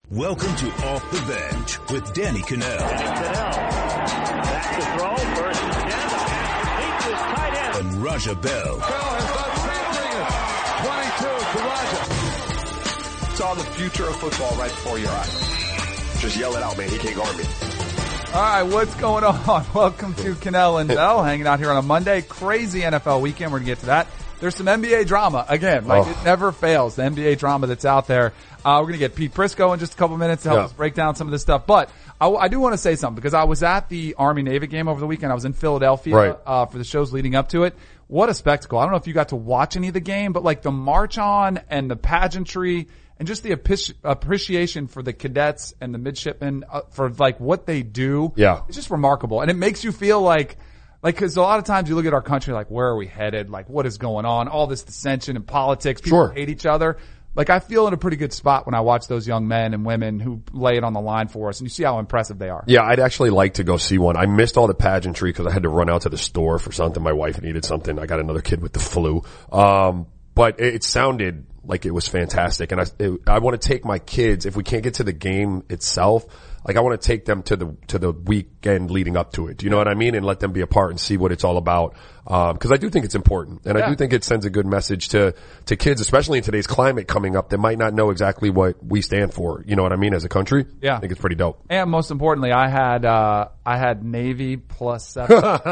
Welcome to Off the Bench with Danny Cannell. Back to throw, first and 10, the pass complete to his tight end. And Raja Bell. Bell has done 22 to Raja. Saw the future of football right before your eyes. Just yell it out, man. He can't guard me. All right, what's going on? Welcome to Cannell and Bell, hanging out here on a Monday. Crazy NFL weekend. We're going to get to that. There's some NBA drama. Again, it never fails, the NBA drama that's out there. We're going to get Pete Prisco in just a couple minutes to help us break down some of this stuff. But I do want to say something because I was at the Army-Navy game over the weekend. I was in Philadelphia for the shows leading up to it. What a spectacle. I don't know if you got to watch any of the game, but like the march on and the pageantry and just the appreciation for the cadets and the midshipmen for like what they do. Yeah. It's just remarkable. And it makes you feel like, cause a lot of times you look at our country like, where are we headed? Like, what is going on? All this dissension and politics. People hate each other. Like, I feel in a pretty good spot when I watch those young men and women who lay it on the line for us, and you see how impressive they are. Yeah, I'd actually like to go see one. I missed all the pageantry because I had to run out to the store for something. My wife needed something. I got another kid with the flu. But it sounded like it was fantastic. And I want to take my kids, if we can't get to the game itself, like I want to take them to the weekend leading up to it. Do you know what I mean? And let them be a part and see what it's all about. Cause I do think it's important. And I do think it sends a good message to kids, especially in today's climate coming up that might not know exactly what we stand for. You know what I mean? As a country. Yeah. I think it's pretty dope. And most importantly, I had Navy +7.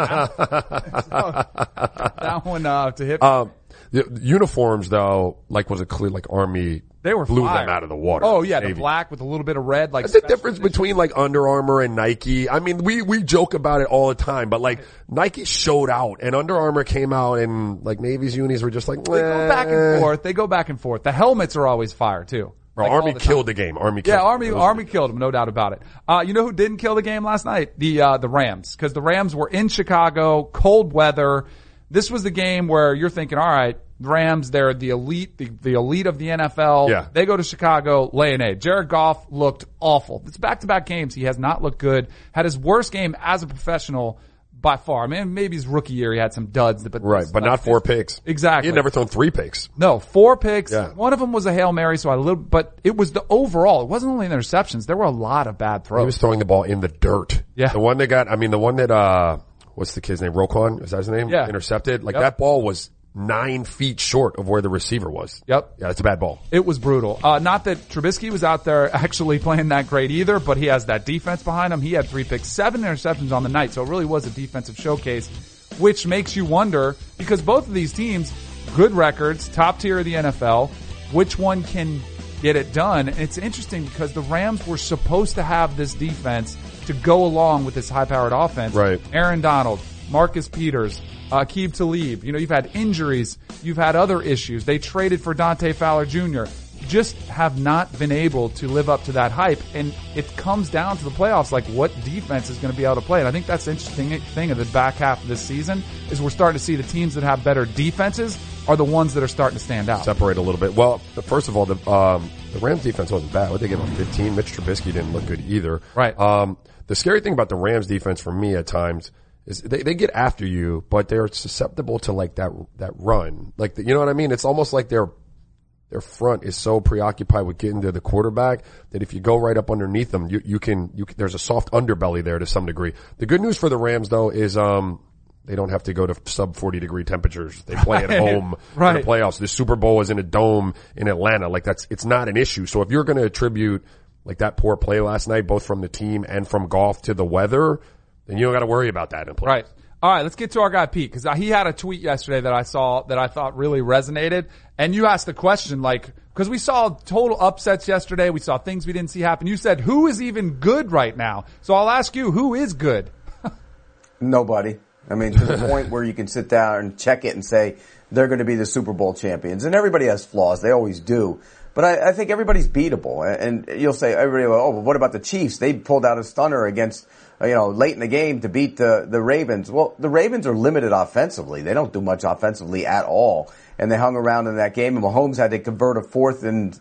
That one, to hit. The uniforms though, was it clear, Army, they were blew fire. them out of the water. Oh yeah, Navy. The black with a little bit of red. That's the difference between Under Armour and Nike. I mean, we joke about it all the time, but Nike showed out and Under Armour came out and Navy's unis were just They go back and forth. They go back and forth. The helmets are always fire too. Army killed the game. Army killed Army killed them, no doubt about it. You know who didn't kill the game last night? The Rams. Cause the Rams were in Chicago, cold weather. This was the game where you're thinking, all right, Rams, they're the elite, the elite of the NFL. Yeah. They go to Chicago, lay an egg. Jared Goff looked awful. It's back-to-back games. He has not looked good. Had his worst game as a professional by far. I mean, maybe his rookie year he had some duds. But not 4 picks. Exactly. He had never thrown 3 picks. No, 4 picks. Yeah. One of them was a Hail Mary, but it was the overall. It wasn't only the interceptions. There were a lot of bad throws. He was throwing the ball in the dirt. Yeah. The one that, what's the kid's name? Roquan? Is that his name? Yeah. Intercepted. That ball was 9 feet short of where the receiver was. Yep. Yeah, it's a bad ball. It was brutal. Not that Trubisky was out there actually playing that great either, but he has that defense behind him. He had 3 picks, 7 interceptions on the night, so it really was a defensive showcase, which makes you wonder, because both of these teams, good records, top tier of the NFL, which one can get it done? And it's interesting because the Rams were supposed to have this defense to go along with this high-powered offense. Right. Aaron Donald, Marcus Peters, Aqib Talib. You know, you've had injuries. You've had other issues. They traded for Dante Fowler Jr. Just have not been able to live up to that hype. And it comes down to the playoffs, what defense is going to be able to play. And I think that's the interesting thing of the back half of this season is we're starting to see the teams that have better defenses are the ones that are starting to stand out. Separate a little bit. Well, first of all, the Rams defense wasn't bad. What they give up 15? Mitch Trubisky didn't look good either. Right. The scary thing about the Rams defense for me at times is they get after you, but they're susceptible to that run. You know what I mean? It's almost like their front is so preoccupied with getting to the quarterback that if you go right up underneath them, you can there's a soft underbelly there to some degree. The good news for the Rams though is, they don't have to go to sub 40-degree temperatures. They play at home in the playoffs. The Super Bowl is in a dome in Atlanta. It's not an issue. So if you're going to attribute that poor play last night, both from the team and from Goff to the weather, then you don't got to worry about that in playoffs. Right. All right, let's get to our guy Pete, because he had a tweet yesterday that I saw that I thought really resonated. And you asked the question, because we saw total upsets yesterday. We saw things we didn't see happen. You said, who is even good right now? So I'll ask you, who is good? Nobody. I mean, to the point where you can sit down and check it and say they're going to be the Super Bowl champions. And everybody has flaws. They always do. But I think everybody's beatable. And you'll say, everybody, but what about the Chiefs? They pulled out a stunner against, late in the game to beat the Ravens. Well, the Ravens are limited offensively. They don't do much offensively at all. And they hung around in that game, and Mahomes had to convert a 4th and,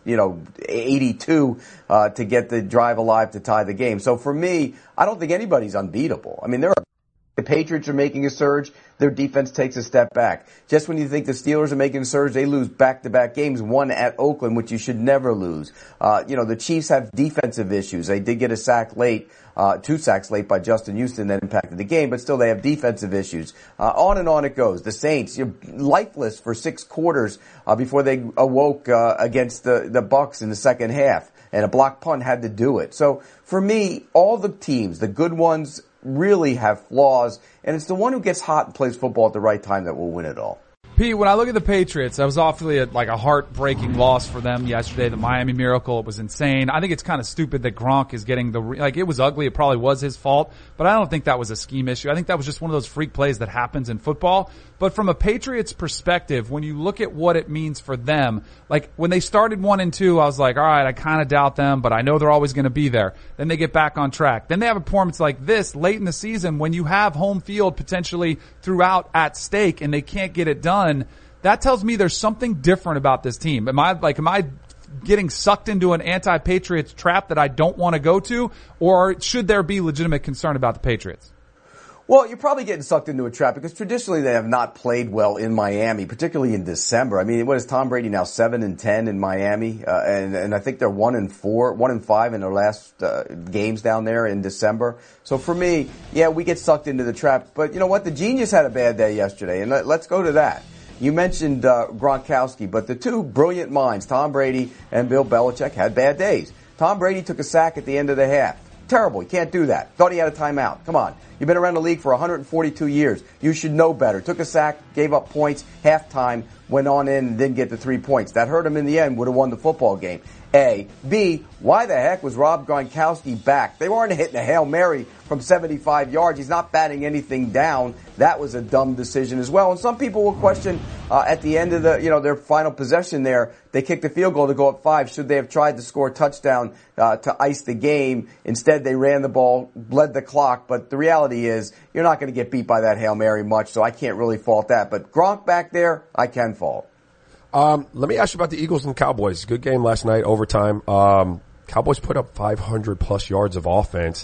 82, to get the drive alive to tie the game. So for me, I don't think anybody's unbeatable. I mean, there are the Patriots are making a surge, their defense takes a step back. Just when you think the Steelers are making a surge, they lose back-to-back games, one at Oakland, which you should never lose. The Chiefs have defensive issues. They did get a sack late, 2 sacks late by Justin Houston that impacted the game, but still they have defensive issues. On and on it goes. The Saints, you're lifeless for 6 quarters before they awoke against the Bucs in the second half, and a block punt had to do it. So for me, all the teams, the good ones, really have flaws, and it's the one who gets hot and plays football at the right time that will win it all. Pete, when I look at the Patriots, that was awfully a heartbreaking loss for them yesterday. The Miami Miracle, it was insane. I think it's kind of stupid that Gronk is getting it was ugly. It probably was his fault, but I don't think that was a scheme issue. I think that was just one of those freak plays that happens in football. But from a Patriots perspective, when you look at what it means for them, like when they started 1-2, I was like, all right, I kind of doubt them, but I know they're always going to be there. Then they get back on track. Then they have a performance like this late in the season when you have home field potentially throughout at stake and they can't get it done. That tells me there's something different about this team. Am I getting sucked into an anti-Patriots trap that I don't want to go to, or should there be legitimate concern about the Patriots? Well, you're probably getting sucked into a trap because traditionally they have not played well in Miami, particularly in December. I mean, what is Tom Brady now 7-10 in Miami? And I think they're 1-5 in their last games down there in December. So for me, yeah, we get sucked into the trap. But you know what? The Genius had a bad day yesterday, and let's go to that. You mentioned Gronkowski, but the two brilliant minds, Tom Brady and Bill Belichick, had bad days. Tom Brady took a sack at the end of the half. Terrible. You can't do that. Thought he had a timeout. Come on. You've been around the league for 142 years. You should know better. Took a sack, gave up points, halftime, went on in and didn't get the 3 points. That hurt him in the end, would have won the football game. A. B. Why the heck was Rob Gronkowski back? They weren't hitting a Hail Mary from 75 yards. He's not batting anything down. That was a dumb decision as well. And some people will question at the end of their final possession there, they kicked the field goal to go up 5. Should they have tried to score a touchdown to ice the game? Instead, they ran the ball, bled the clock. But the reality is, you're not going to get beat by that Hail Mary much, so I can't really fault that. But Gronk back there, I can fault. Let me ask you about the Eagles and Cowboys. Good game last night, overtime. Cowboys put up 500 plus yards of offense.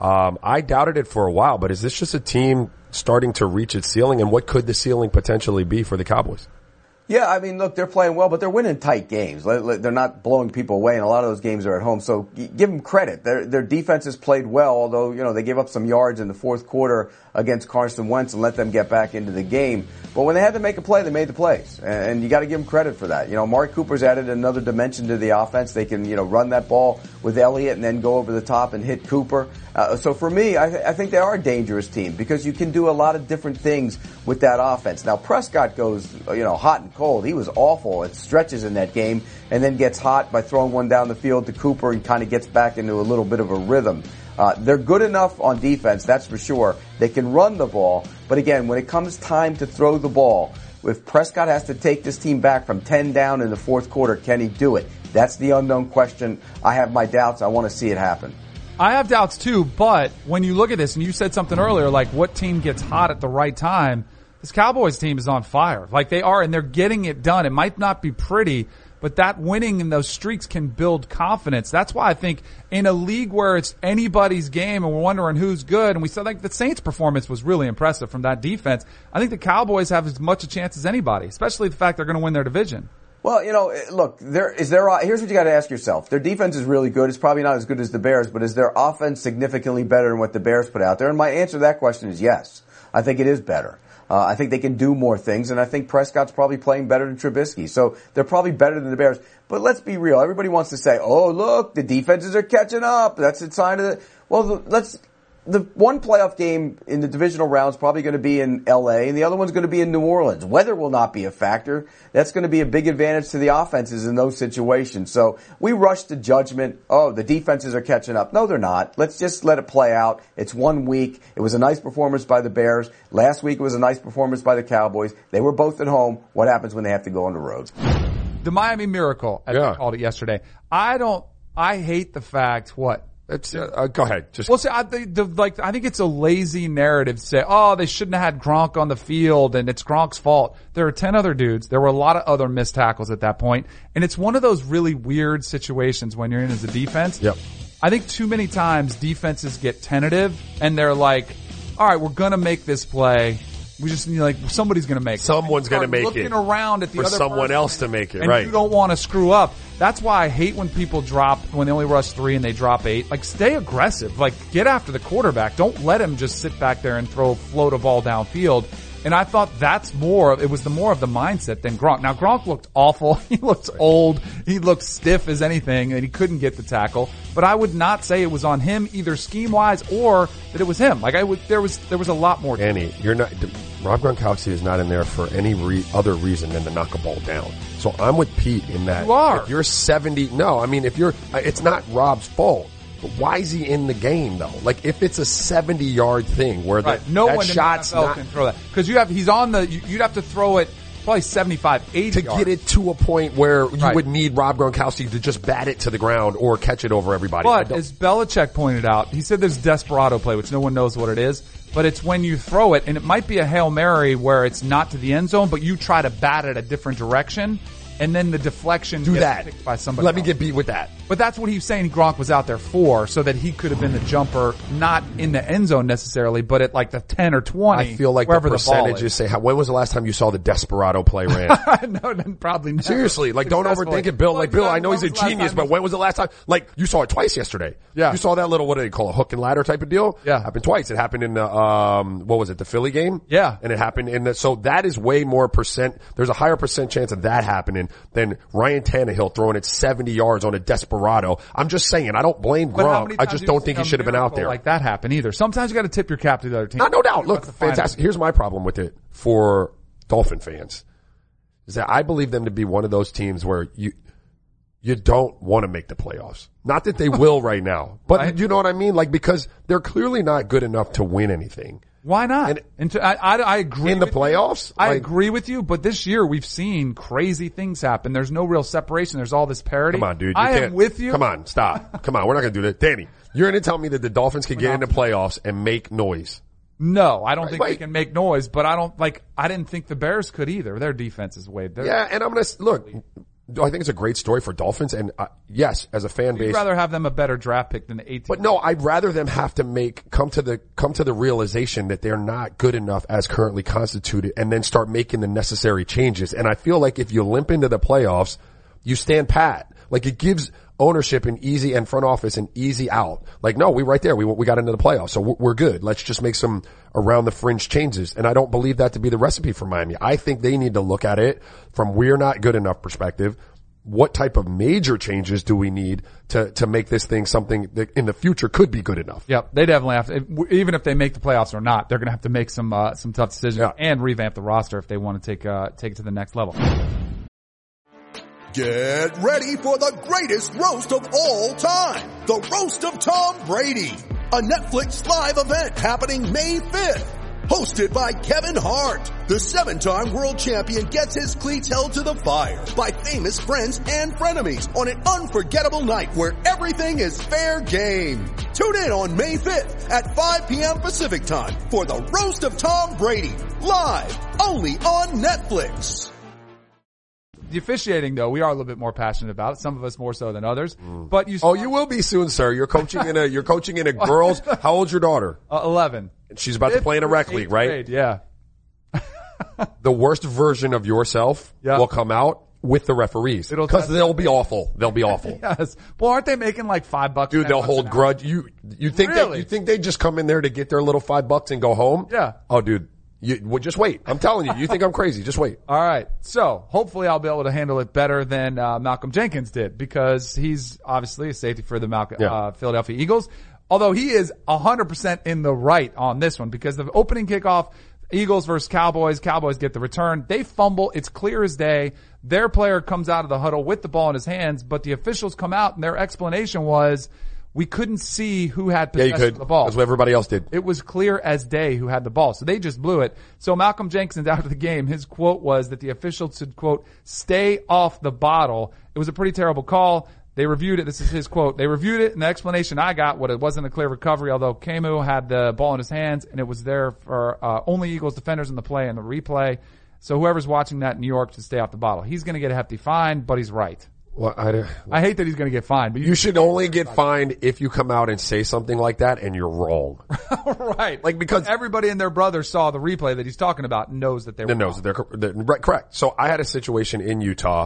I doubted it for a while, but is this just a team starting to reach its ceiling? And what could the ceiling potentially be for the Cowboys? Yeah, I mean, look, they're playing well, but they're winning tight games. They're not blowing people away, and a lot of those games are at home. So give them credit. Their defense has played well, although, they gave up some yards in the fourth quarter against Carson Wentz and let them get back into the game. But when they had to make a play, they made the plays. And you got to give them credit for that. Mark Cooper's added another dimension to the offense. They can, run that ball with Elliott and then go over the top and hit Cooper. So for me, I think they are a dangerous team because you can do a lot of different things with that offense. Now, Prescott goes, hot and cold. He was awful at stretches in that game and then gets hot by throwing one down the field to Cooper and kind of gets back into a little bit of a rhythm. They're good enough on defense, that's for sure. They can run the ball, but again, when it comes time to throw the ball, if Prescott has to take this team back from 10 down in the fourth quarter, can he do it? That's the unknown question. I have my doubts. I want to see it happen. I have doubts too, but when you look at this, and you said something earlier, like what team gets hot at the right time, this Cowboys team is on fire. Like they are, and they're getting it done. It might not be pretty, but that winning in those streaks can build confidence. That's why I think in a league where it's anybody's game and we're wondering who's good, and we said like the Saints' performance was really impressive from that defense, I think the Cowboys have as much a chance as anybody, especially the fact they're going to win their division. Well, look, here's what you got to ask yourself. Their defense is really good. It's probably not as good as the Bears, but is their offense significantly better than what the Bears put out there? And my answer to that question is yes. I think it is better. I think they can do more things, and I think Prescott's probably playing better than Trubisky. So they're probably better than the Bears. But let's be real. Everybody wants to say, oh, look, the defenses are catching up. That's a sign of the... Well, the one playoff game in the divisional round is probably going to be in L.A., and the other one's going to be in New Orleans. Weather will not be a factor. That's going to be a big advantage to the offenses in those situations. So we rush to judgment. Oh, the defenses are catching up. No, they're not. Let's just let it play out. It's 1 week. It was a nice performance by the Bears. Last week it was a nice performance by the Cowboys. They were both at home. What happens when they have to go on the road? The Miami Miracle, as they called it yesterday. I hate the fact, what? Go ahead. I think it's a lazy narrative to say, oh, they shouldn't have had Gronk on the field and it's Gronk's fault. There are 10 other dudes. There were a lot of other missed tackles at that point. And it's one of those really weird situations when you're in as a defense. Yep. I think too many times defenses get tentative and they're like, all right, we're going to make this play. We just need, like, somebody's going to make it. Someone's going to make looking it. around at the for other someone person, else to make it, and right. you don't want to screw up. That's why I hate when people drop, when they only rush 3 and they drop 8. Like, stay aggressive. Like, get after the quarterback. Don't let him just sit back there and float a ball downfield. And I thought it was more of the mindset than Gronk. Now, Gronk looked awful. He looked old. He looked stiff as anything, and he couldn't get the tackle. But I would not say it was on him, either scheme-wise or that it was him. Like, there was a lot more. Danny, Rob Gronkowski is not in there for any other reason than to knock a ball down. So I'm with Pete in that. You are. If you're 70, no, I mean, it's not Rob's fault. But why is he in the game though? Like if it's a 70-yard thing where no that one in shot's the NFL not can throw that because he's on the. You'd have to throw it probably 75, 80 to yards. get it to a point where you would need Rob Gronkowski to just bat it to the ground or catch it over everybody. But as Belichick pointed out, he said there's desperado play, which no one knows what it is. But it's when you throw it, and it might be a Hail Mary where it's not to the end zone, but you try to bat it a different direction. And then the deflection gets picked by somebody else. Let me get beat with that. But that's what he's saying Gronk was out there for, so that he could have been the jumper, not in the end zone necessarily, but at like the 10 or 20. I feel like the percentages say, when was the last time you saw the desperado play ran? No, probably never. Seriously, like don't overthink it, Bill. Like Bill, I know he's a genius, but when was the last time? Like you saw it twice yesterday. Yeah. You saw that little, what do they call a hook and ladder type of deal? Yeah. Happened twice. It happened in the Philly game? Yeah. And it happened so that is way more percent, there's a higher percent chance of that happening than Ryan Tannehill throwing it 70 yards on a desperado. I'm just saying, I don't blame Gronk. I just don't think he should have been out there. Like that happen either. Sometimes you got to tip your cap to the other team. No doubt. Look, fantastic. Here's my problem with it for Dolphin fans is that I believe them to be one of those teams where you don't want to make the playoffs. Not that they will right now, but you know what I mean? Like, because they're clearly not good enough to win anything. Why not? I agree. In the playoffs? I agree with you, but this year we've seen crazy things happen. There's no real separation. There's all this parity. Come on, dude. I am with you. Come on, stop. Come on, we're not going to do that. Danny, you're going to tell me that the Dolphins can get into playoffs and make noise. No, I don't think they can make noise, but I didn't think the Bears could either. Their defense is way better. Yeah, and I'm going to, look, I think it's a great story for Dolphins, and yes, as a fan base, I'd rather have them a better draft pick than the 18. But no, I'd rather them have to come to the realization that they're not good enough as currently constituted, and then start making the necessary changes. And I feel like if you limp into the playoffs, you stand pat. Like it gives ownership an easy and front office an easy out. Like no, we right there. We got into the playoffs, so we're good. Let's just make some around the fringe changes. And I don't believe that to be the recipe for Miami. I think they need to look at it from we're not good enough perspective. What type of major changes do we need to make this thing something that in the future could be good enough? Yep, they definitely have to. Even if they make the playoffs or not, they're going to have to make some tough decisions and revamp the roster if they want to take it to the next level. Get ready for the greatest roast of all time, the Roast of Tom Brady, a Netflix live event happening May 5th. Hosted by Kevin Hart, the 7-time world champion gets his cleats held to the fire by famous friends and frenemies on an unforgettable night where everything is fair game. Tune in on May 5th at 5 p.m. Pacific time for the Roast of Tom Brady, live only on Netflix. The officiating, though, we are a little bit more passionate about it. Some of us more so than others. But you will be soon, sir. You're coaching in a girls. How old's your daughter? 11. And she's about to play in a rec league, right? Grade, yeah. The worst version of yourself will come out with the referees because they'll be awful. They'll be awful. Yes. Well, aren't they making like $5? Dude, they'll hold grudge. You think really? you think they just come in there to get their little $5 and go home? Yeah. Oh, dude. Just wait. I'm telling you. You think I'm crazy. Just wait. All right. So hopefully I'll be able to handle it better than Malcolm Jenkins did because he's obviously a safety for the Philadelphia Eagles. Although he is 100% in the right on this one because the opening kickoff, Eagles versus Cowboys. Cowboys get the return. They fumble. It's clear as day. Their player comes out of the huddle with the ball in his hands, but the officials come out and their explanation was we couldn't see who had possession of the ball. That's what everybody else did. It was clear as day who had the ball. So they just blew it. So Malcolm Jenkins after the game, his quote was that the officials should, quote, stay off the bottle. It was a pretty terrible call. They reviewed it. This is his quote. They reviewed it, and the explanation I got, it wasn't a clear recovery, although Camus had the ball in his hands, and it was there for only Eagles defenders in the play and the replay. So whoever's watching that in New York should stay off the bottle. He's going to get a hefty fine, but he's right. Well, I hate that he's going to get fined, but you should only get fined if you come out and say something like that and you're wrong. Right. Like, because everybody and their brother saw the replay that he's talking about and knows that they were knows that they're right, correct. So I had a situation in Utah.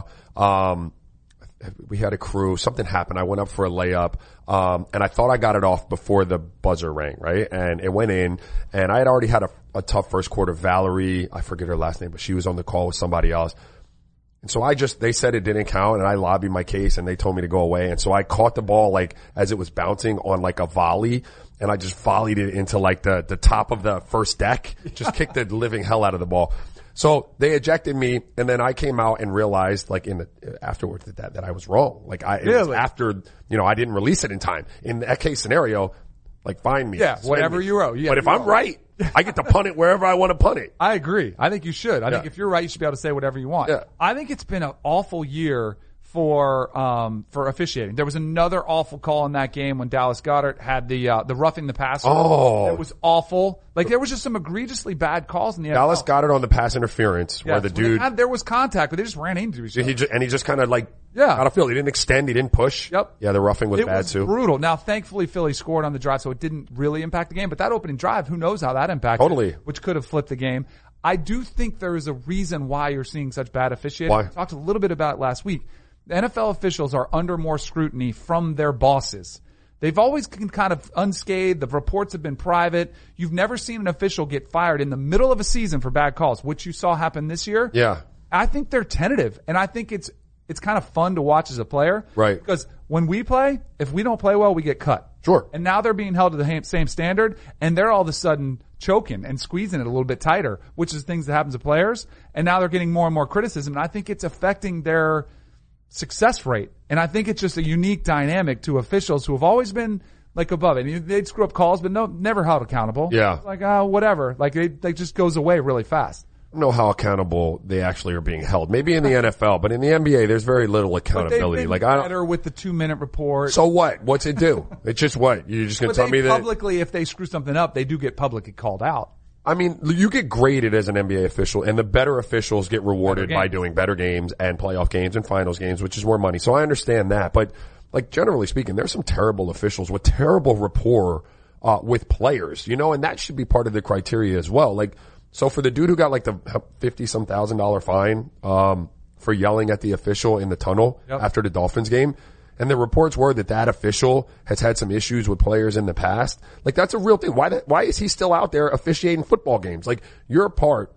We had a crew, something happened. I went up for a layup, and I thought I got it off before the buzzer rang, right? And it went in, and I had already had a tough first quarter. Valerie, I forget her last name, but she was on the call with somebody else. And so they said it didn't count, and I lobbied my case, and they told me to go away. And so I caught the ball, like, as it was bouncing on, like, a volley, and I just volleyed it into, like, the top of the first deck. Just kicked the living hell out of the ball. So they ejected me, and then I came out and realized, like, afterwards that I was wrong. Like, it was after, I didn't release it in time. In that case scenario, like, fine me. Yeah, whatever you wrote. Yeah, but if I'm right, I get to punt it wherever I want to punt it. I agree. I think you should. I think if you're right, you should be able to say whatever you want. Yeah. I think it's been an awful year for officiating. There was another awful call in that game when Dallas Goedert had the roughing the passer. Oh. It was awful. Like, there was just some egregiously bad calls in the NFL. Dallas Goedert on the pass interference where the dude. There was contact, but they just ran into each other. He just kind of like, out of field. He didn't extend. He didn't push. Yep. Yeah, the roughing was bad too. It was brutal. Now, thankfully, Philly scored on the drive, so it didn't really impact the game. But that opening drive, who knows how that impacted Totally. Which could have flipped the game. I do think there is a reason why you're seeing such bad officiating. Why? We talked a little bit about it last week. The NFL officials are under more scrutiny from their bosses. They've always been kind of unscathed. The reports have been private. You've never seen an official get fired in the middle of a season for bad calls, which you saw happen this year. Yeah. I think they're tentative, and I think it's kind of fun to watch as a player. Right. Because when we play, if we don't play well, we get cut. Sure. And now they're being held to the same standard, and they're all of a sudden choking and squeezing it a little bit tighter, which is things that happen to players. And now they're getting more and more criticism, and I think it's affecting their success rate. And I think it's just a unique dynamic to officials who have always been like above it. They'd screw up calls, but never held accountable. Yeah. Like, whatever. Like, they just goes away really fast. I don't know how accountable they actually are being held. Maybe in the NFL, but in the NBA, there's very little accountability. But they've been better with the 2-minute report. So what? What's it do? It's just what? You're just going to tell me that publicly, if they screw something up, they do get publicly called out. I mean, you get graded as an NBA official, and the better officials get rewarded by doing better games and playoff games and finals games, which is more money. So I understand that. But, like, generally speaking, there's some terrible officials with terrible rapport with players, and that should be part of the criteria as well. Like, so for the dude who got, like, the $50-some thousand fine for yelling at the official in the tunnel after the Dolphins game, and the reports were that official has had some issues with players in the past. Like, that's a real thing. Why is he still out there officiating football games? Like, you're a part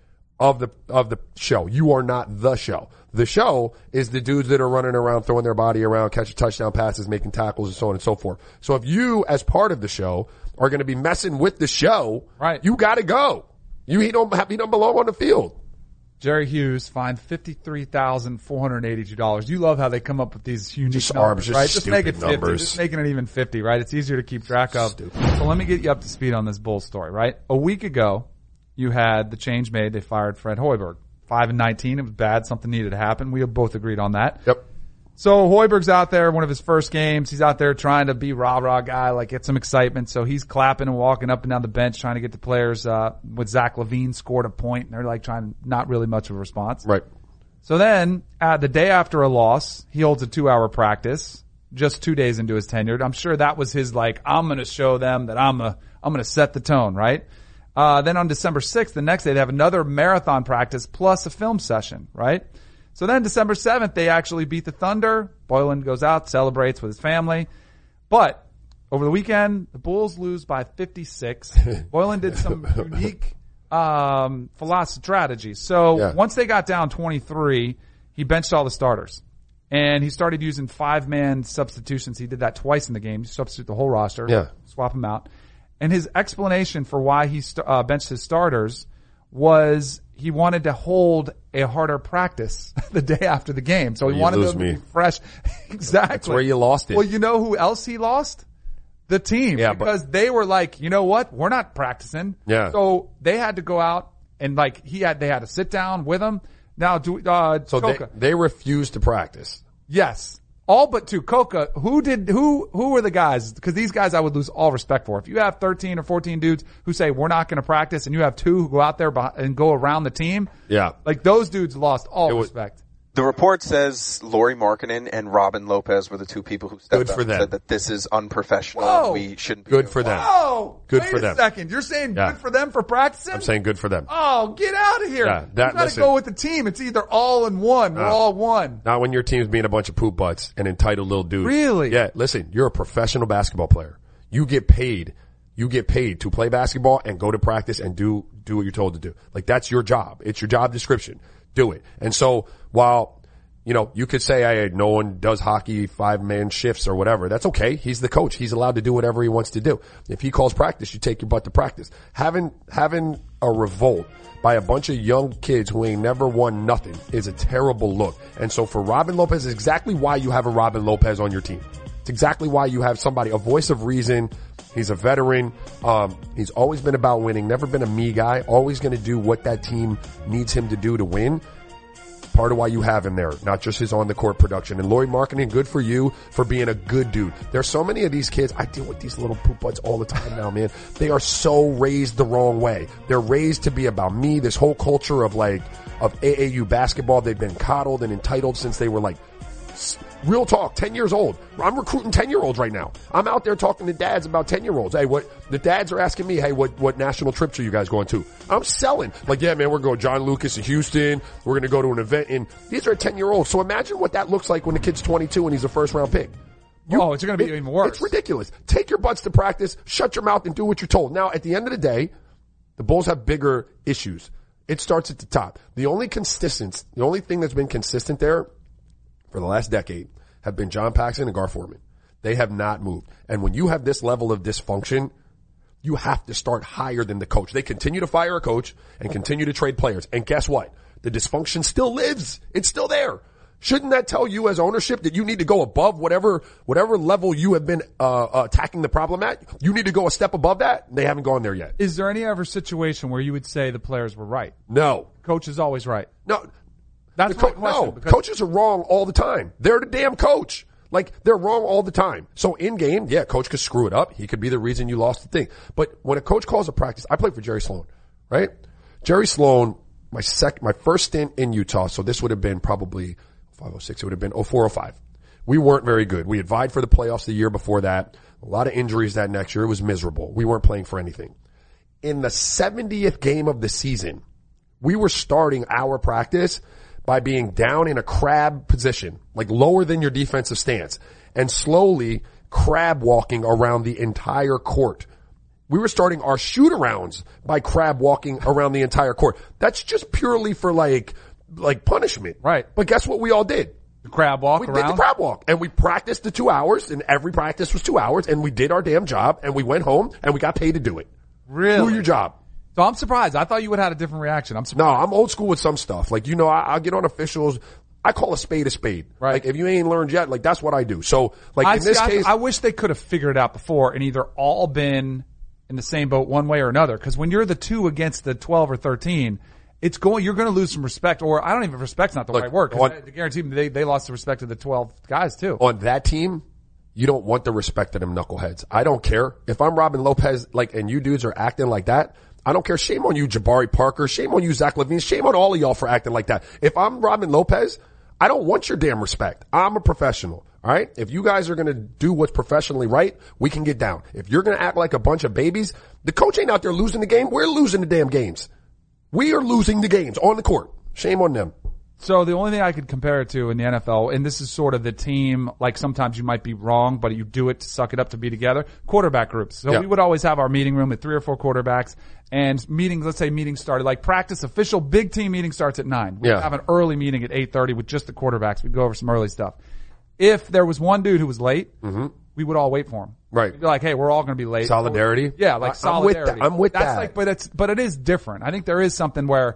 of the show. You are not the show. The show is the dudes that are running around, throwing their body around, catching touchdown passes, making tackles, and so on and so forth. So if you, as part of the show, are going to be messing with the show, right, you got to go. He don't belong on the field. Jerry Hughes fined $53,482. You love how they come up with these unique numbers, right? Just make it 50. Numbers. Just making it even 50, right? It's easier to keep track of. Stupid. So let me get you up to speed on this Bulls story, right? A week ago, you had the change made. They fired Fred Hoiberg. 5-19. It was bad. Something needed to happen. We have both agreed on that. Yep. So Hoiberg's out there, one of his first games. He's out there trying to be rah-rah guy, like get some excitement. So he's clapping and walking up and down the bench trying to get the players, with Zach LaVine scored a point, and they're like trying, not really much of a response. Right. So then, the day after a loss, he holds a 2-hour practice, just 2 days into his tenure. I'm sure that was his like, I'm gonna show them that I'm gonna set the tone, right? Then on December 6th, the next day, they have another marathon practice plus a film session, right? So then December 7th, they actually beat the Thunder. Boylen goes out, celebrates with his family. But over the weekend, the Bulls lose by 56. Boylen did some unique philosophy strategy. So once they got down 23, he benched all the starters. And he started using 5-man substitutions. He did that twice in the game. You substitute the whole roster, swap them out. And his explanation for why he benched his starters was he wanted to hold a harder practice the day after the game. So he wanted them to be fresh. Exactly. That's where you lost it. Well, you know who else he lost? The team. Yeah, because they were like, you know what? We're not practicing. Yeah. So they had to go out and like they had to sit down with him. Now, so they refused to practice. Yes. All but two. Coca, who were the guys? Because these guys I would lose all respect for. If you have 13 or 14 dudes who say we're not going to practice and you have 2 who go out there and go around the team. Yeah. Like those dudes lost all respect. The report says Lauri Markkanen and Robin Lopez were the two people who stepped up and said that this is unprofessional and we shouldn't be good for them. Whoa! Good Wait for them. a second. You're saying good for them for practicing? I'm saying good for them. Oh, get out of here. Yeah, you gotta go with the team. It's either all in one. We're all one. Not when your team's being a bunch of poop butts and entitled little dudes. Really? Yeah, listen, you're a professional basketball player. You get paid to play basketball and go to practice and do what you're told to do. Like, that's your job. It's your job description. Do it. And so while, you could say, hey, no one does hockey 5-man shifts or whatever. That's okay. He's the coach. He's allowed to do whatever he wants to do. If he calls practice, you take your butt to practice. Having a revolt by a bunch of young kids who ain't never won nothing is a terrible look. And so for Robin Lopez, it's exactly why you have a Robin Lopez on your team. It's exactly why you have somebody, a voice of reason. He's a veteran. He's always been about winning, never been a me guy, always going to do what that team needs him to do to win. Part of why you have him there, not just his on-the-court production. And Lauri Markkanen, good for you for being a good dude. There's so many of these kids. I deal with these little poop butts all the time now, man. They are so raised the wrong way. They're raised to be about me. This whole culture of AAU basketball, they've been coddled and entitled since they were real talk, 10 years old. I'm recruiting 10-year-olds right now. I'm out there talking to dads about 10-year-olds. Hey, the dads are asking me, hey, what national trips are you guys going to? I'm selling. Yeah, man, we're going to John Lucas in Houston. We're going to go to an event. And these are 10-year-olds. So imagine what that looks like when the kid's 22 and he's a first-round pick. It's going to be even worse. It's ridiculous. Take your butts to practice, shut your mouth, and do what you're told. Now, at the end of the day, the Bulls have bigger issues. It starts at the top. The only thing that's been consistent there for the last decade have been John Paxson and Gar Forman. They have not moved. And when you have this level of dysfunction, you have to start higher than the coach. They continue to fire a coach and continue to trade players. And guess what? The dysfunction still lives. It's still there. Shouldn't that tell you as ownership that you need to go above whatever level you have been attacking the problem at? You need to go a step above that? They haven't gone there yet. Is there any ever situation where you would say the players were right? No. Coach is always right. No. That's my question. No, coaches are wrong all the time. They're the damn coach. They're wrong all the time. So in game, yeah, coach could screw it up. He could be the reason you lost the thing. But when a coach calls a practice, I played for Jerry Sloan, right? Jerry Sloan, my first stint in Utah, so this would have been probably 0506, it would have been 0405. We weren't very good. We had vied for the playoffs the year before that. A lot of injuries that next year. It was miserable. We weren't playing for anything. In the 70th game of the season, we were starting our practice by being down in a crab position, lower than your defensive stance, and slowly crab walking around the entire court. We were starting our shoot-arounds by crab walking around the entire court. That's just purely for punishment. Right. But guess what we all did? The crab walk around? We did the crab walk. And we practiced the 2 hours, and every practice was 2 hours, and we did our damn job, and we went home, and we got paid to do it. Really? Do your job. So I'm surprised. I thought you would have had a different reaction. I'm surprised. No, I'm old school with some stuff. I'll get on officials. I call a spade a spade. Right. If you ain't learned yet, that's what I do. So, in this case. I wish they could have figured it out before and either all been in the same boat one way or another. Cause when you're the 2 against the 12 or 13, you're going to lose some respect, or I don't even, respect's not the right word. Cause I guarantee they lost the respect of the 12 guys too. On that team, you don't want the respect of them knuckleheads. I don't care. If I'm Robin Lopez, and you dudes are acting like that, I don't care. Shame on you, Jabari Parker. Shame on you, Zach LaVine. Shame on all of y'all for acting like that. If I'm Robin Lopez, I don't want your damn respect. I'm a professional. All right. If you guys are going to do what's professionally right, we can get down. If you're going to act like a bunch of babies, the coach ain't out there losing the game. We're losing the damn games. We are losing the games on the court. Shame on them. So the only thing I could compare it to in the NFL, and this is sort of the team, sometimes you might be wrong, but you do it to suck it up to be together, quarterback groups. So we would always have our meeting room with 3 or 4 quarterbacks, and meetings started, practice, official big team meeting starts at 9. We'd have an early meeting at 8:30 with just the quarterbacks. We'd go over some early stuff. If there was one dude who was late, we would all wait for him. Right. We'd be like, hey, we're all going to be late. Solidarity? Yeah, solidarity. I'm with that. But it is different. I think there is something where,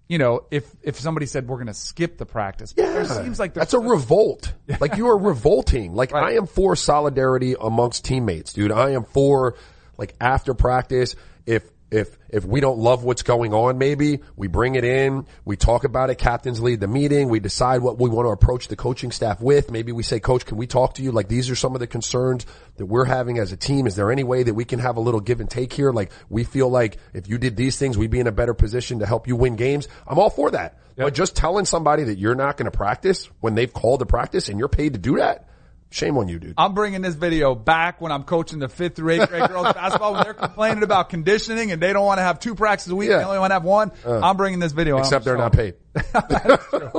if somebody said we're going to skip the practice, there seems like that's a revolt. You are revolting. Right. I am for solidarity amongst teammates, dude. I am for after practice, if If we don't love what's going on, maybe we bring it in, we talk about it, captains lead the meeting, we decide what we want to approach the coaching staff with. Maybe we say, Coach, can we talk to you? Like, these are some of the concerns that we're having as a team. Is there any way that we can have a little give and take here? Like, we feel like if you did these things, we'd be in a better position to help you win games. I'm all for that. Yep. But just telling somebody that you're not going to practice when they've called to practice and you're paid to do that, shame on you, dude. I'm bringing this video back when I'm coaching the 5th through 8th grade girls basketball when they're complaining about conditioning and they don't want to have 2 practices a week. They only want to have 1. I'm bringing this video. Except they're not paid. That's true.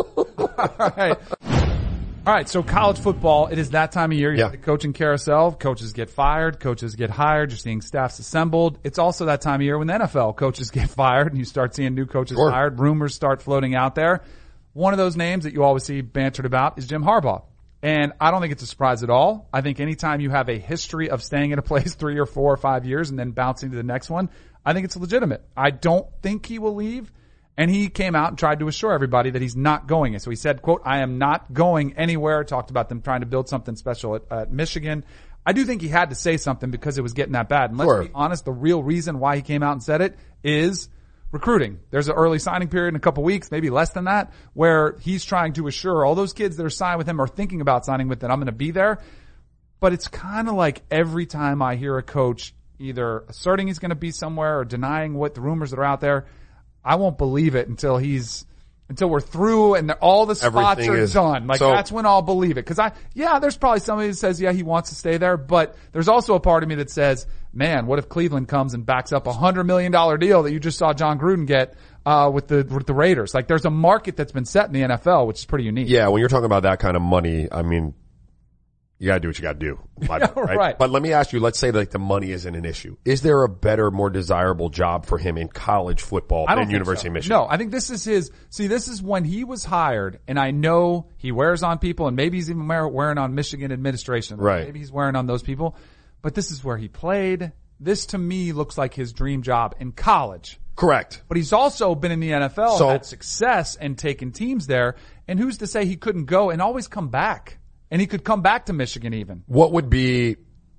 All right. So college football, it is that time of year. You have the coaching carousel. Coaches get fired. Coaches get hired. You're seeing staffs assembled. It's also that time of year when the NFL coaches get fired and you start seeing new coaches hired. Rumors start floating out there. One of those names that you always see bantered about is Jim Harbaugh. And I don't think it's a surprise at all. I think anytime you have a history of staying in a place 3 or 4 or 5 years and then bouncing to the next one, I think it's legitimate. I don't think he will leave. And he came out and tried to assure everybody that he's not going. So he said, quote, I am not going anywhere. Talked about them trying to build something special at Michigan. I do think he had to say something because it was getting that bad. And let's be honest, the real reason why he came out and said it is recruiting. There's an early signing period in a couple weeks, maybe less than that, where he's trying to assure all those kids that are signed with him or thinking about signing with him, I'm going to be there. But it's kind of like every time I hear a coach either asserting he's going to be somewhere or denying what the rumors that are out there, I won't believe it until we're through and all the spots are done. Like, that's when I'll believe it. Cause there's probably somebody that says, he wants to stay there, but there's also a part of me that says, man, what if Cleveland comes and backs up $100 million deal that you just saw John Gruden get, with the Raiders? Like, there's a market that's been set in the NFL, which is pretty unique. Yeah. When you're talking about that kind of money, I mean, you gotta do what you gotta do. Right? But let me ask you, let's say like the money isn't an issue. Is there a better, more desirable job for him in college football than University of Michigan? No, I think this is this is when he was hired, and I know he wears on people, and maybe he's even wearing on Michigan administration. Right. Maybe he's wearing on those people. But this is where he played. This to me looks like his dream job in college. Correct. But he's also been in the NFL and had success and taken teams there. And who's to say he couldn't go and always come back? And he could come back to Michigan even. What would be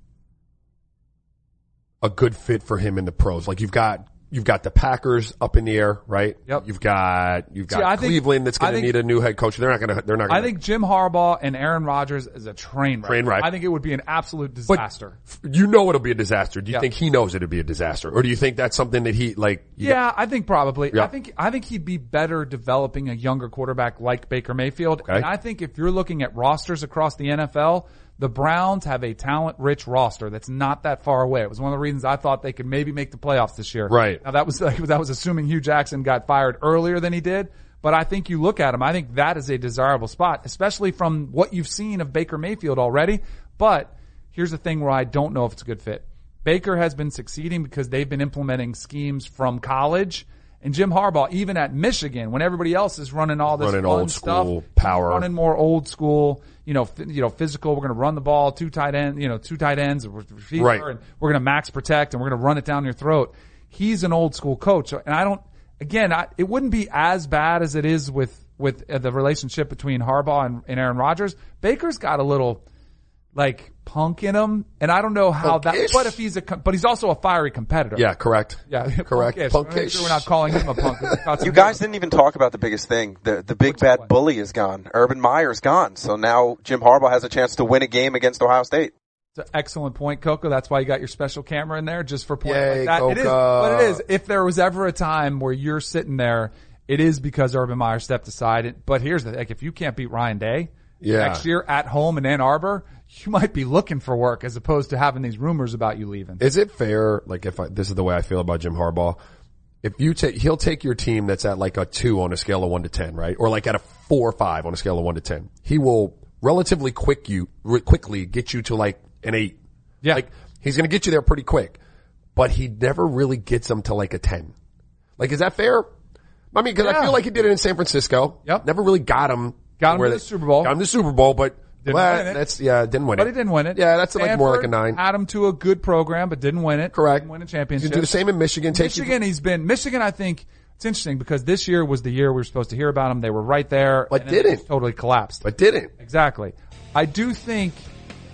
a good fit for him in the pros? Like, you've got the Packers up in the air, right? Yep. You've got Cleveland that's going to need a new head coach. They're not going to. I think Jim Harbaugh and Aaron Rodgers is a train wreck. I think it would be an absolute disaster. But you know it'll be a disaster. Do you think he knows it'll be a disaster? Or do you think that's something that he like? I think probably. Yeah. I think he'd be better developing a younger quarterback like Baker Mayfield. Okay. And I think if you're looking at rosters across the NFL, the Browns have a talent-rich roster that's not that far away. It was one of the reasons I thought they could maybe make the playoffs this year. Right. Now that was assuming Hugh Jackson got fired earlier than he did. But I think you look at him, I think that is a desirable spot, especially from what you've seen of Baker Mayfield already. But here's the thing where I don't know if it's a good fit. Baker has been succeeding because they've been implementing schemes from college. And Jim Harbaugh, even at Michigan, when everybody else is running all this fun old stuff, school power, running more old school, physical. We're going to run the ball, two tight ends, receiver, right. And we're going to max protect, and we're going to run it down your throat. He's an old school coach, and it wouldn't be as bad as it is with the relationship between Harbaugh and Aaron Rodgers. Baker's got a little punk in him, and I don't know how Punkish? But he's also a fiery competitor. Yeah, correct. Yeah, correct. Punkish. Make sure we're not calling him a punk. You guys didn't even talk about the biggest thing. The big bad bully is gone. Urban Meyer's gone. So now Jim Harbaugh has a chance to win a game against Ohio State. It's an excellent point, Coco. That's why you got your special camera in there, just for points like that. Coco. It is. If there was ever a time where you're sitting there, it is because Urban Meyer stepped aside. But here's the thing. If you can't beat Ryan Day next year at home in Ann Arbor, you might be looking for work as opposed to having these rumors about you leaving. Is it fair, this is the way I feel about Jim Harbaugh, if he'll take your team that's at like a 2 on a scale of 1 to 10, right? Or like at a 4 or 5 on a scale of 1 to 10. He will relatively quickly get you to like an 8. Yeah. Like, he's going to get you there pretty quick, but he never really gets them to like a 10. Like, is that fair? I mean, cause I feel like he did it in San Francisco. Yep. Never really got him to the Super Bowl. Got him to the Super Bowl, but didn't win it. Didn't win it. But he didn't win it. Yeah, that's like more like a 9. Had him to a good program, but didn't win it. Correct. Didn't win a championship. You do the same in Michigan. Michigan, I think it's interesting because this year was the year we were supposed to hear about them. They were right there. But didn't. Totally collapsed. But didn't. Exactly. I do think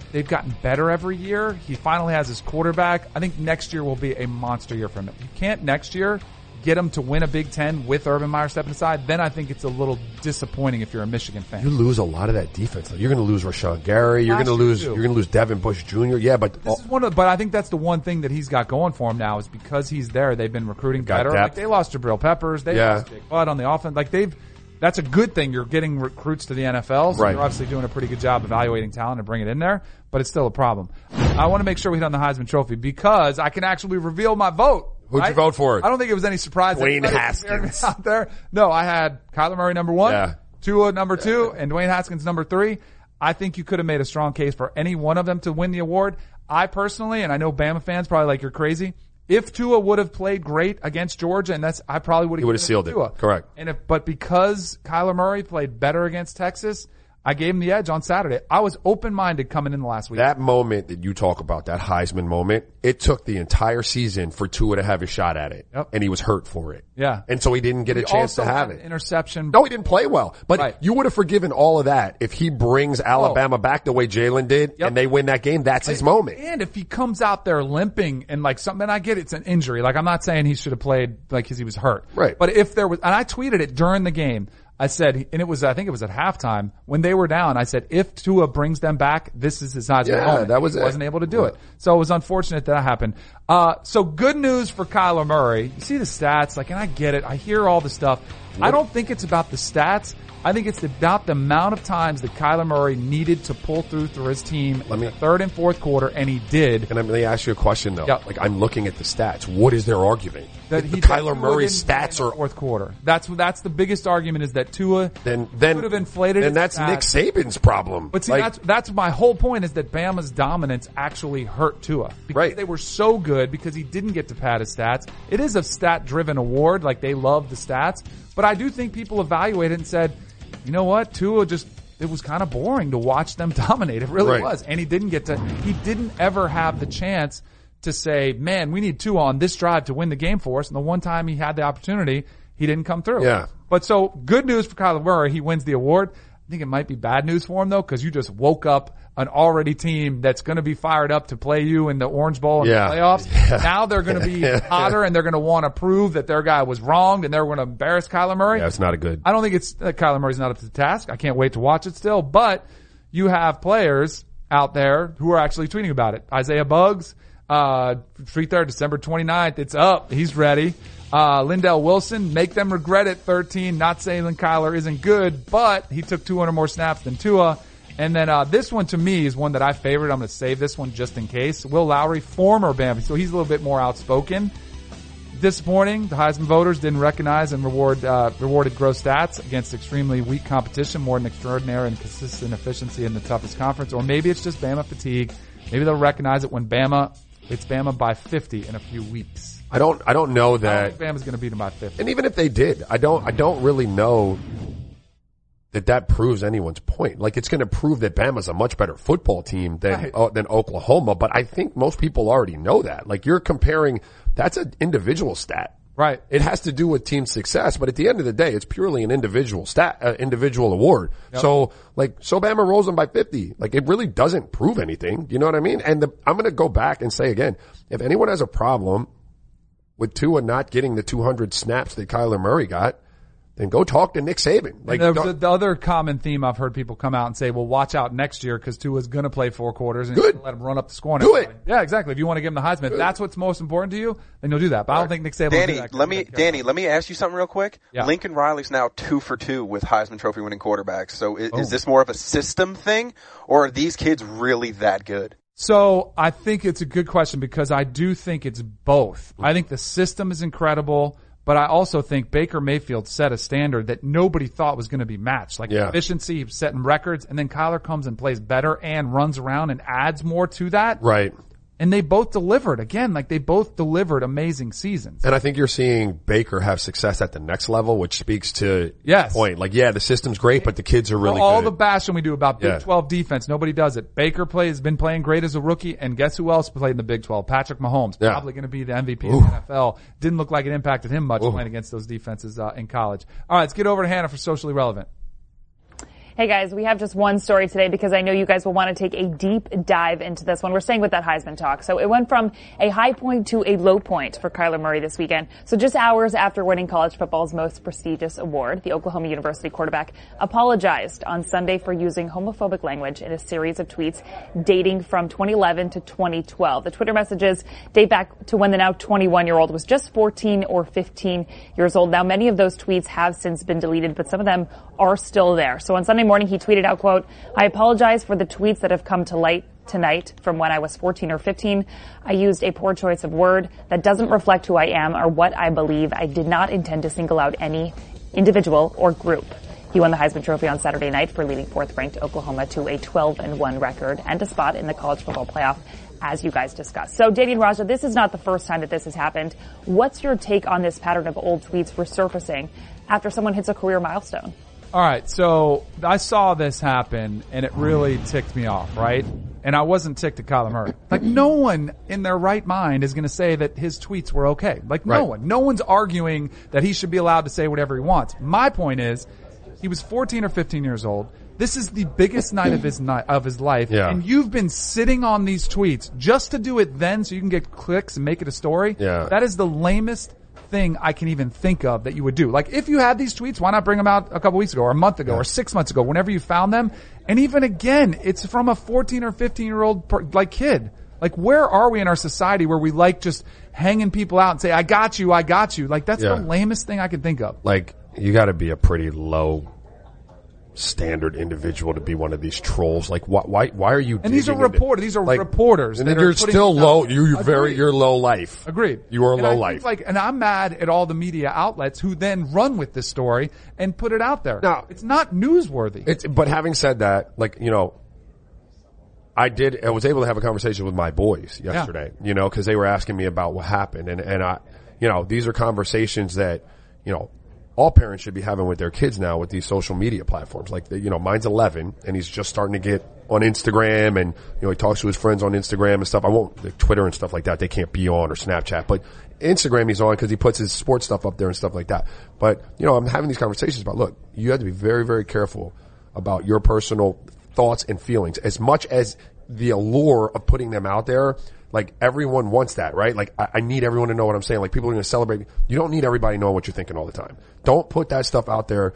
They've gotten better every year. He finally has his quarterback. I think next year will be a monster year for him. If you can't next year get him to win a Big Ten with Urban Meyer stepping aside, then I think it's a little disappointing if you're a Michigan fan. You lose a lot of that defense. You're going to lose Rashawn Gary. You're going to lose Devin Bush Jr. Yeah, but this is but I think that's the one thing that he's got going for him now is because he's there. They've been recruiting better. Like they lost Jabril Peppers. They lost Jake Butt on the offense. Like that's a good thing. You're getting recruits to the NFL. So you're obviously doing a pretty good job evaluating talent and bringing it in there, but it's still a problem. I want to make sure we hit on the Heisman Trophy because I can actually reveal my vote. Who'd you vote for? I don't think it was any surprise. Dwayne Haskins out there. No, I had Kyler Murray number 1, Tua number 2, and Dwayne Haskins number 3. I think you could have made a strong case for any one of them to win the award. I personally, and I know Bama fans probably like you're crazy, if Tua would have played great against Georgia, and I probably would have. He would have sealed it. Correct. But because Kyler Murray played better against Texas, I gave him the edge on Saturday. I was open-minded coming in the last week. That moment that you talk about, that Heisman moment, it took the entire season for Tua to have a shot at it. Yep. And he was hurt for it. Yeah. And so he didn't get a chance to have it. Interception. No, he didn't play well. But you would have forgiven all of that if he brings Alabama back the way Jalen did and they win that game. That's his moment. And if he comes out there limping and like something, and I get it's an injury. Like I'm not saying he should have played like because he was hurt. Right. But if there was, and I tweeted it during the game. I said, and I think it was at halftime when they were down. I said, if Tua brings them back, this is his Heisman moment. That was he wasn't able to do it. So it was unfortunate that happened. So good news for Kyler Murray. You see the stats, and I get it. I hear all the stuff. I don't think it's about the stats. I think it's about the amount of times that Kyler Murray needed to pull through his team in the third and fourth quarter, and he did. And let me ask you a question, though. Yep. I'm looking at the stats. What is their argument? That Kyler Murray's stats are fourth quarter. That's the biggest argument is that Tua could have inflated. And that's Nick Saban's problem. But see, that's my whole point is that Bama's dominance actually hurt Tua because they were so good because he didn't get to pad his stats. It is a stat-driven award, they love the stats. But I do think people evaluated it and said, you know what, Tua it was kind of boring to watch them dominate. It really was. And he didn't ever have the chance to say, man, we need Tua on this drive to win the game for us. And the one time he had the opportunity, he didn't come through. Yeah. But so good news for Kyler Murray. He wins the award. I think it might be bad news for him though, because you just woke up an already team that's going to be fired up to play you in the Orange Bowl in the playoffs. Yeah. Now they're going to be hotter and they're going to want to prove that their guy was wronged and they're going to embarrass Kyler Murray. Yeah, it's not a good. I don't think it's Kyler Murray's not up to the task. I can't wait to watch it still, but you have players out there who are actually tweeting about it. Isaiah Buggs, tweet there, December 29th. It's up. He's ready. Lindell Wilson, make them regret it, 13. Not saying Kyler isn't good, but he took 200 more snaps than Tua. And then this one to me is one that I favored. I'm going to save this one just in case. Will Lowry, former Bama, so he's a little bit more outspoken. Disappointing. The Heisman voters didn't recognize and rewarded gross stats against extremely weak competition, more than extraordinary and consistent efficiency in the toughest conference. Or maybe it's just Bama fatigue. Maybe they'll recognize it when it's Bama by 50 in a few weeks. I don't know that. I don't think Bama's going to beat them by 50. And even if they did, I don't really know that proves anyone's point. It's going to prove that Bama's a much better football team than Oklahoma, but I think most people already know that. You're comparing, that's an individual stat. Right. It has to do with team success, but at the end of the day, it's purely an individual individual award. Yep. So Bama rolls them by 50. It really doesn't prove anything. You know what I mean? And I'm going to go back and say again, if anyone has a problem with Tua not getting the 200 snaps that Kyler Murray got, then go talk to Nick Saban. The other common theme I've heard people come out and say, well, watch out next year because Tua's going to play 4 quarters and Good. Let him run up the score. Do it. Yeah, exactly. If you want to give him the Heisman, if that's what's most important to you, then you'll do that. But I don't think Nick Saban will do that. Danny, let me ask you something real quick. Yeah. Lincoln Riley's now 2 for 2 with Heisman Trophy winning quarterbacks. So is this more of a system thing or are these kids really that good? So I think it's a good question because I do think it's both. I think the system is incredible. But I also think Baker Mayfield set a standard that nobody thought was going to be matched. Efficiency, setting records, and then Kyler comes and plays better and runs around and adds more to that. Right. And they both delivered. Again, they both delivered amazing seasons. And I think you're seeing Baker have success at the next level, which speaks to the point. The system's great, but the kids are really all good. The bashing we do about Big 12 defense, nobody does it. Baker has been playing great as a rookie, and guess who else played in the Big 12? Patrick Mahomes, probably going to be the MVP of the NFL. Didn't look like it impacted him much playing against those defenses in college. All right, let's get over to Hannah for Socially Relevant. Hey guys, we have just one story today because I know you guys will want to take a deep dive into this one. We're staying with that Heisman talk. So it went from a high point to a low point for Kyler Murray this weekend. So just hours after winning college football's most prestigious award, the Oklahoma University quarterback apologized on Sunday for using homophobic language in a series of tweets dating from 2011 to 2012. The Twitter messages date back to when the now 21-year-old was just 14 or 15 years old. Now, many of those tweets have since been deleted, but some of them are still there. So on Sunday morning, he tweeted out, quote, "I apologize for the tweets that have come to light tonight from when I was 14 or 15. I used a poor choice of word that doesn't reflect who I am or what I believe. I did not intend to single out any individual or group." He won the Heisman Trophy on Saturday night for leading fourth-ranked Oklahoma to a 12-1 record and a spot in the college football playoff, as you guys discussed. So, Danny and Raja, this is not the first time that this has happened. What's your take on this pattern of old tweets resurfacing after someone hits a career milestone? All right, so I saw this happen, and it really ticked me off, right? And I wasn't ticked at Kyler Murray. Like, no one in their right mind is going to say that his tweets were okay. Like, no one. No one's arguing that he should be allowed to say whatever he wants. My point is, he was 14 or 15 years old. This is the biggest night of his life, and you've been sitting on these tweets just to do it then so you can get clicks and make it a story. Yeah. That is the lamest thing I can even think of that you would do. Like, if you had these tweets, why not bring them out a couple weeks ago or a month ago or 6 months ago, whenever you found them? And even again, it's from a 14 or 15-year-old kid. Like, where are we in our society where we like just hanging people out and say, I got you. Like, that's the lamest thing I can think of. Like, you gotta be a pretty low standard individual to be one of these trolls. Like, why are you? And these are reporters. These are reporters. And then you're still low. You're low life. Agreed. You are low life. And I'm mad at all the media outlets who then run with this story and put it out there. Now, it's not newsworthy. But having said that, like, you know, I was able to have a conversation with my boys yesterday, you know, cause they were asking me about what happened. And I, you know, these are conversations that, you know, all parents should be having with their kids now with these social media platforms. Like, you know, mine's 11 and he's just starting to get on Instagram and, you know, he talks to his friends on Instagram and stuff. I won't, like, Twitter and stuff like that, they can't be on, or Snapchat, but Instagram he's on because he puts his sports stuff up there and stuff like that. But, you know, I'm having these conversations about, look, you have to be very, very careful about your personal thoughts and feelings as much as the allure of putting them out there. Like, everyone wants that, right? Like, I need everyone to know what I'm saying. Like, people are going to celebrate. You don't need everybody knowing what you're thinking all the time. Don't put that stuff out there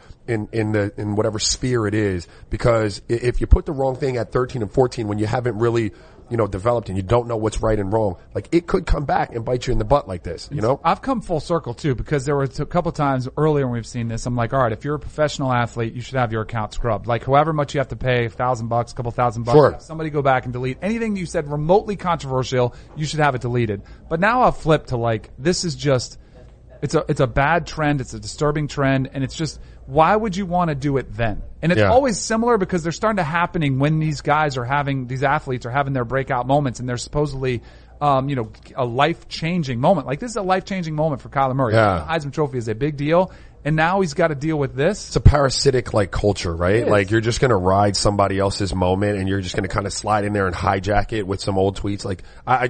in whatever sphere it is, because if you put the wrong thing at 13 and 14 when you haven't really, you know, developed and you don't know what's right and wrong, like, it could come back and bite you in the butt like this, you know? I've come full circle too, because there were a couple times earlier when we've seen this. I'm like, all right, if you're a professional athlete, you should have your account scrubbed. Like, however much you have to pay, $1,000, a couple $1,000. Sure. Somebody go back and delete anything you said remotely controversial. You should have it deleted. But now I've flipped to, like, this is just, it's a bad trend. It's a disturbing trend. And it's just, why would you want to do it then? And it's always similar because they're starting to happening when these athletes are having their breakout moments, and they're supposedly, you know, a life-changing moment. Like, this is a life-changing moment for Kyler Murray. Yeah. The Heisman Trophy is a big deal. And now he's got to deal with this. It's a parasitic, like, culture, right? Like, you're just going to ride somebody else's moment and you're just going to kind of slide in there and hijack it with some old tweets. Like,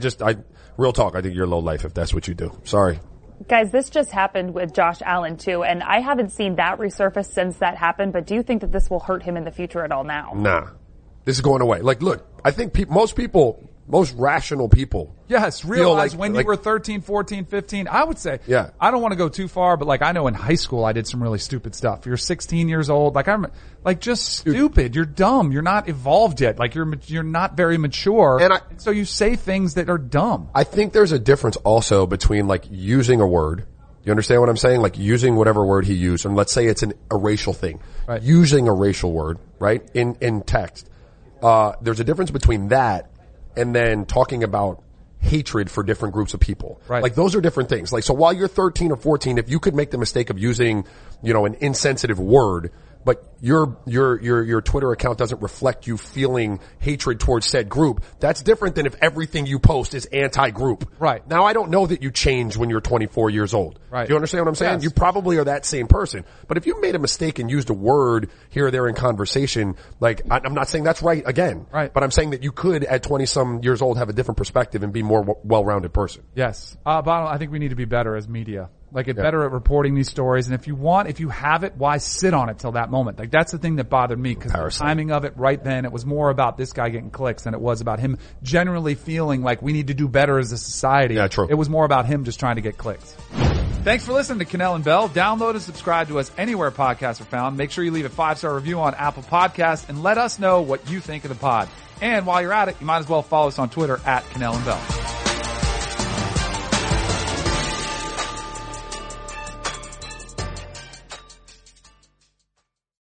real talk, I think you're low life if that's what you do. Sorry. Guys, this just happened with Josh Allen too, and I haven't seen that resurface since that happened, but do you think that this will hurt him in the future at all now? Nah. This is going away. Like, look, I think most rational people. Yes, realize when you were 13, 14, 15, I would say, I don't want to go too far, but, like, I know in high school I did some really stupid stuff. You're 16 years old, like, I'm like, just stupid. You're dumb. You're not evolved yet. Like, you're not very mature. And so you say things that are dumb. I think there's a difference also between, like, using a word. You understand what I'm saying? Like, using whatever word he used, and let's say it's a racial thing. Right. Using a racial word, right? In text. There's a difference between that and then talking about hatred for different groups of people. Right. Like, those are different things. Like, so while you're 13 or 14, if you could make the mistake of using, you know, an insensitive word, but your Twitter account doesn't reflect you feeling hatred towards said group, that's different than if everything you post is anti-group. Right. Now, I don't know that you change when you're 24 years old. Right. Do you understand what I'm saying? Yes. You probably are that same person. But if you made a mistake and used a word here or there in conversation, like, I'm not saying that's right again. Right. But I'm saying that you could, at 20-some years old, have a different perspective and be more well-rounded person. Yes. But I think we need to be better as media. Like, get better at reporting these stories. And if you have it, why sit on it till that moment? Like, that's the thing that bothered me, because the timing of it right then, it was more about this guy getting clicks than it was about him generally feeling like we need to do better as a society. Yeah, true. It was more about him just trying to get clicks. Thanks for listening to Cannell and Bell. Download and subscribe to us anywhere podcasts are found. Make sure you leave a 5-star review on Apple Podcasts and let us know what you think of the pod. And while you're at it, you might as well follow us on Twitter at Cannell and Bell.